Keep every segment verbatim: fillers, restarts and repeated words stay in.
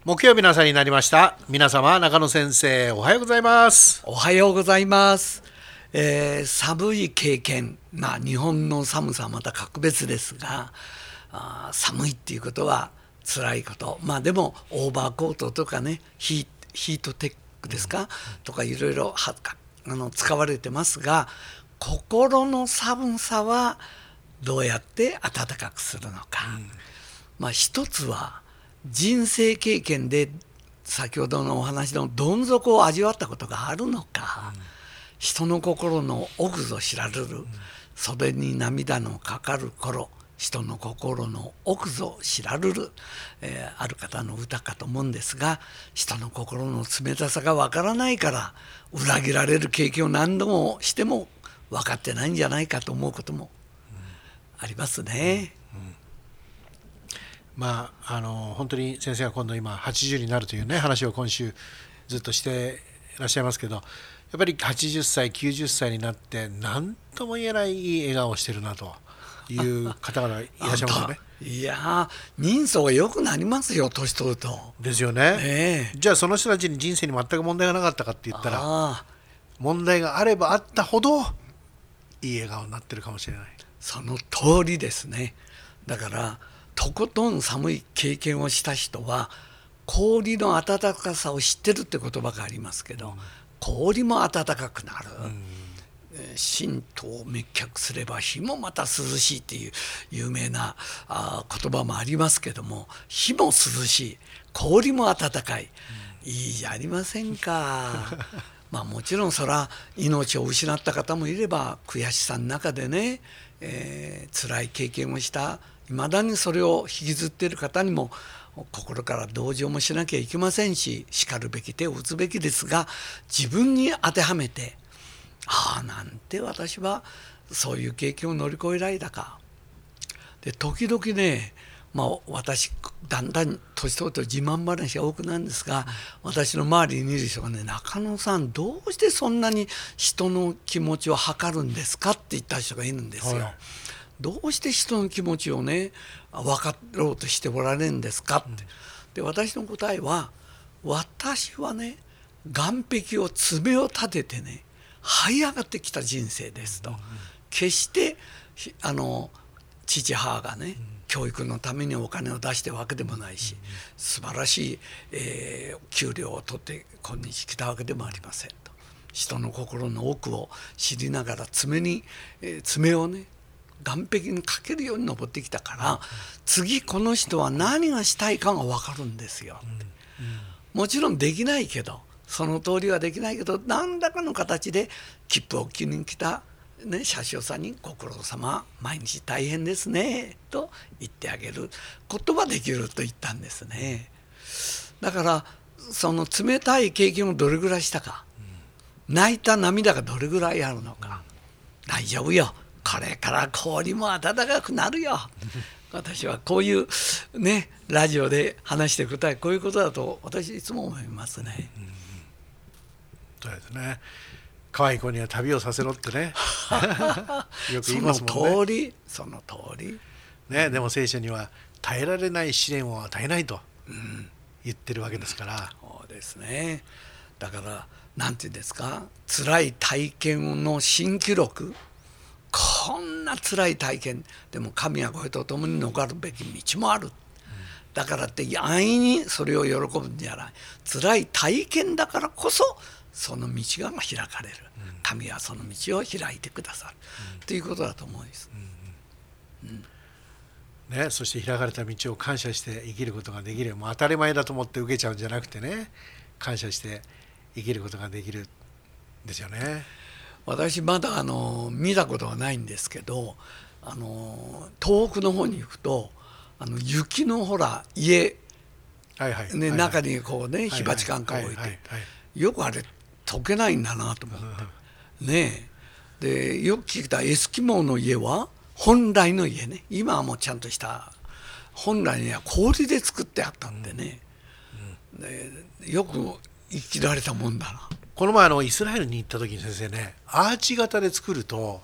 木曜日の朝になりました。皆様、中野先生、おはようございます。 おはようございます。えー、寒い経験、まあ日本の寒さはまた格別ですが、あ寒いっていうことは辛いこと、まあでもオーバーコートとかね、ヒー、ヒートテックですか、うん、とかいろいろはあの使われてますが、心の寒さはどうやって暖かくするのか、うん、まあ一つは人生経験で先ほどのお話のどん底を味わったことがあるのか、うん、人の心の奥ぞ知られる、うん、袖に涙のかかる頃、人の心の奥ぞ知られる、えー、ある方の歌かと思うんですが、人の心の冷たさがわからないから裏切られる経験を何度もしても分かってないんじゃないかと思うこともありますね。うんうん、 まあ、あの本当に先生が今度今はちじゅうになるというね話を今週ずっとしていらっしゃいますけど、やっぱりはちじゅっさいきゅうじゅっさいになって何とも言えないいい笑顔をしてるなという方々いらっしゃいますよね。 いや人相が良くなりますよ、年取ると。 ですよね、 えー、 じゃあその人たちに人生に全く問題がなかったかって言ったら、問題があればあったほどいい笑顔になってるかもしれない。 その通りですね。だからとことん寒い経験をした人は氷の温かさを知ってるって言葉がありますけど、うん、氷も温かくなる、うん、心と滅却すれば火もまた涼しいっていう有名なあ言葉もありますけども、火も涼しい、氷も温かい、うん、いいじゃありませんか。まあもちろんそら命を失った方もいれば、悔しさの中でね、えー、辛い経験をしたいまだにそれを引きずっている方にも心から同情もしなきゃいけませんし、しかるべき手を打つべきですが、自分に当てはめて、ああなんて私はそういう経験を乗り越えられたか。で時々ね、まあ、私だんだん年取ると自慢話が多くなるんですが、うん、私の周りにいる人がね、中野さんどうしてそんなに人の気持ちを測るんですかって言った人がいるんですよ。はい、どうして人の気持ちをね分かろうとしておられるんですかって、うん、で私の答えは、私はね岸壁を爪を立ててね這い上がってきた人生ですと、うんうん、決してあの父母がね、うん、教育のためにお金を出してるわけでもないし、うんうん、素晴らしい、えー、給料を取って今日来たわけでもありませんと、人の心の奥を知りながら爪に、えー、爪をね岸壁にかけるように登ってきたから、うん、次この人は何がしたいかが分かるんですよ、うんうん、もちろんできないけど、その通りはできないけど、何らかの形で切符を切りに来た、ね、車掌さんにご苦労様毎日大変ですねと言ってあげることはできると言ったんですね。だからその冷たい経験をどれぐらいしたか、うん、泣いた涙がどれぐらいあるのか、うん、大丈夫よ、これから氷も暖かくなるよ。私はこういうねラジオで話していくことはこういうことだと私いつも思いますね。うん、 そうですね。可愛い子には旅をさせろってねよく言いますもんね。 その通り、その通り、 ね、でも聖書には耐えられない試練を与えないと言ってるわけですから、 うん、そうですね。だからなんていうんですか、辛い体験の新記録、こんな辛い体験でも神はこれと共に残るべき道もある、うん、だからって安易にそれを喜ぶんじゃない、辛い体験だからこそその道が開かれる、うん、神はその道を開いてくださる、うん、ということだと思うんです、 うんうんね、そして開かれた道を感謝して生きることができる、もう当たり前だと思って受けちゃうんじゃなくてね、感謝して生きることができるんですよね。 私まだあの見たことはないんですけど、あの遠くの方に行くとあの雪のほら家、はいはいね、はいはい、中にこうね火鉢かんかを置いて、はいはいはいはい、よくあれ溶けないんだなと思ってねえ。でよく聞いたエスキモーの家は本来の家ね、今はもうちゃんとした本来には氷で作ってあったんでね、うんうん、でよく生きられたもんだな。 この前あのイスラエルに行った時に先生ね、アーチ型で作ると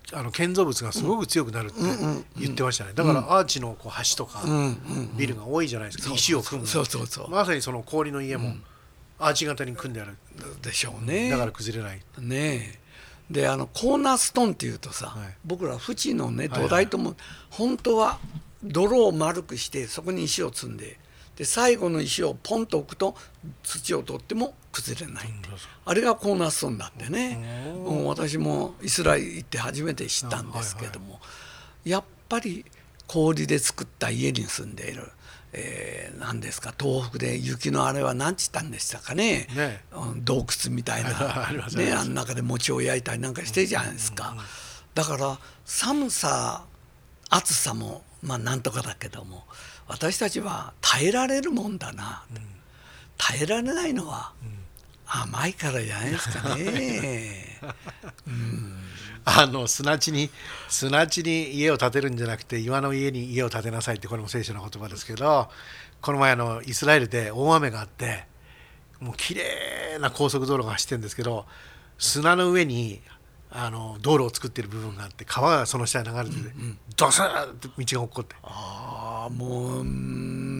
あの建造物がすごく強くなるって言ってましたね。だからアーチのこう橋とかビルが多いじゃないですか、石を組む。 そうそうそう、 まさにその氷の家もアーチ型に組んであるでしょうね。 だから崩れないねえ。であのコーナーストーンっていうとさ、 はい、 僕ら縁のね土はいはい台とも本当は泥を丸くしてそこに石を積んで、で最後の石をポンと置くと土を取っても崩れないって、 うん、 あれがコーナーストーンだってね。もう私もイスラエル行って初めて知ったんですけども、はいはい、やっぱり氷で作った家に住んでいる、えー、何ですか、東北で雪のあれは何て言ったんでしたかね、 ね、 うん、洞窟みたいなありますね、あの中で餅を焼いたりなんかしてるじゃないですか。だから寒さ暑さもまあなんとかだけども、私たちは耐えられるもんだな、うん、耐えられないのは甘いからじゃないですかね。うん、 あの砂地に砂地に家を建てるんじゃなくて岩の家に家を建てなさいって、これも聖書の言葉ですけど、この前あのイスラエルで大雨があって、もう綺麗な高速道路が走ってるんですけど、砂の上にあの道路を作っている部分があって、川がその下に流れてて、うんうん、ドスーッと道が落っこって、 ああもう、うん、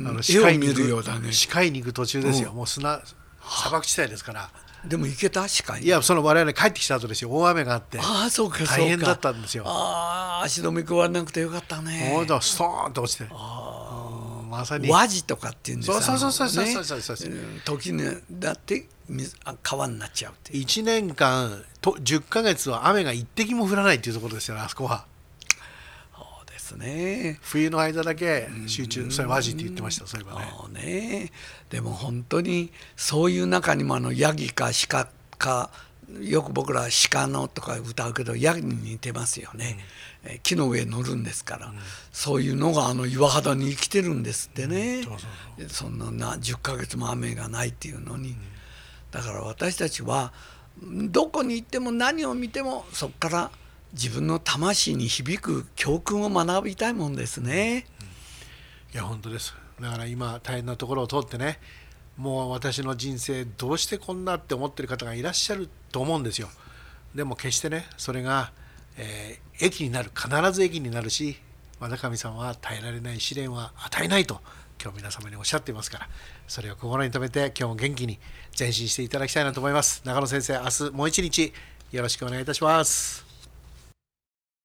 あの絵を見るようだね。 視界に行く途中ですよ、 うん、 もう砂砂漠地帯ですから。 でも行けた視界に。 いや、その我々帰ってきた後ですよ、大雨があって、 ああそうかそうか、 大変だったんですよ。 ああ足止め食わなくてよかったね。 ほんとストーンと落ちて、 あまさに和地とかっていうんですよ。 そうそうそうそうそうそうそう、 ね、時にだって水川になっちゃうっていう。 いちねんかんとじゅっかげつは雨が一滴も降らないっていうところですよね、あそこは。 そうですね、 冬の間だけ集中、それ和地って言ってました、そういえばね。 そうね。でも本当にそういう中にもあのヤギか鹿か、よく僕ら鹿のとか歌うけどヤギに似てますよね、うん、え木の上に乗るんですから、うん、そういうのがあの岩肌に生きてるんですってね、うん、そうそうそう、そんななじゅっかげつも雨がないっていうのに、うん、だから私たちはどこに行っても何を見てもそこから自分の魂に響く教訓を学びたいもんですね、 うん、いや本当です。だから今大変なところを通ってね、もう私の人生どうしてこんなって思ってる方がいらっしゃると思うんですよ。でも決してね、それが、えー、益になる、必ず益になるし、和田神さんは耐えられない試練は与えないと今日皆様におっしゃっていますから、それを心に留めて今日も元気に前進していただきたいなと思います。中野先生、明日もう一日よろしくお願いいたします。